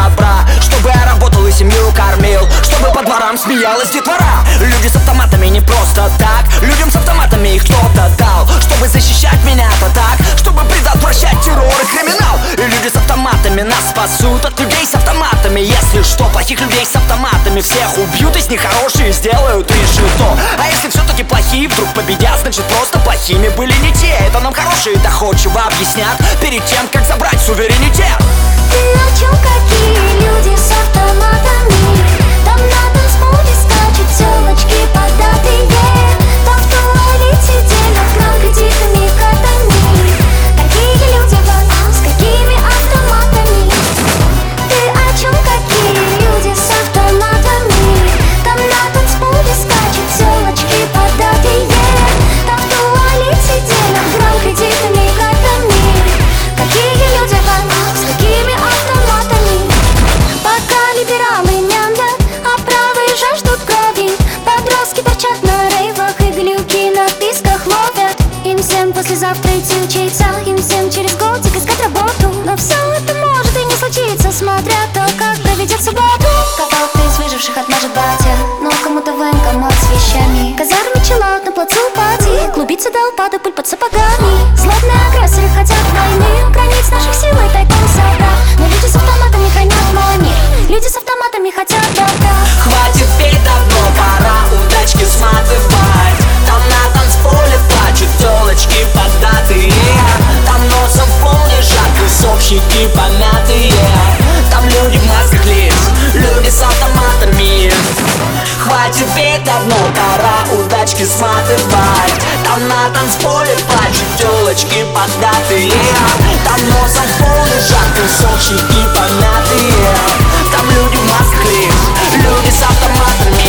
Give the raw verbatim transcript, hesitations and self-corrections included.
добра, чтобы я работал и семью кормил, чтобы по дворам смеялась детвора. Люди с автоматами не просто так, людям с автоматами их кто-то дал, чтобы защищать меня-то так, чтобы предотвращать террор и криминал. И люди с автоматами нас спасут от людей с автоматами. Если что, плохих людей с автоматами всех убьют, из них хорошие сделают решето. А если все-таки плохие вдруг победят, значит просто плохими были не те. Это нам хорошие доходчиво объяснят перед тем, как забрать суверенитет. Ты о чем? Какие люди с автоматами? Там на танцполе скачут телочки податые. Там в туалете делят грамм кредитными картами. Какие люди вот, с какими автоматами? Ты о чем? Какие люди с автоматами? Там на танцполе скачут телочки податые. Там в туалете делят грамм кредитными картами. Какие люди вот, с какими автоматами? Пока либералы мямлят, а правые жаждут крови. Подростки торчат на рейвах и глюки на писках ловят. Им всем послезавтра идти учиться, им всем через годик искать работу. Но все это может и не случиться, смотря то, как проведет субботу. Кого-то из выживших отмажет батя, но кому-то военкомат с вещами. Казарме чиллаут на плацу пати, клубится до упада пыль под сапогами. Злобные агрессоры хотят войны, у границ наших сил и тайком собрат. Но люди с автоматами хранят мой мир, люди с автоматами хотят добра. Хватит петь, давно пора удачки сматывать. Там на танцполе плачут телочки податые. Там носом в пол лежат тусовщики помятые. Там люди в масках лиц, люди с автоматами. Хватит петь, давно пора удачки сматывать. Там на танцполе плачут телочки податые. Там носом в пол лежат тусовщики помятые. Там люди в масках лиц, люди с автоматами.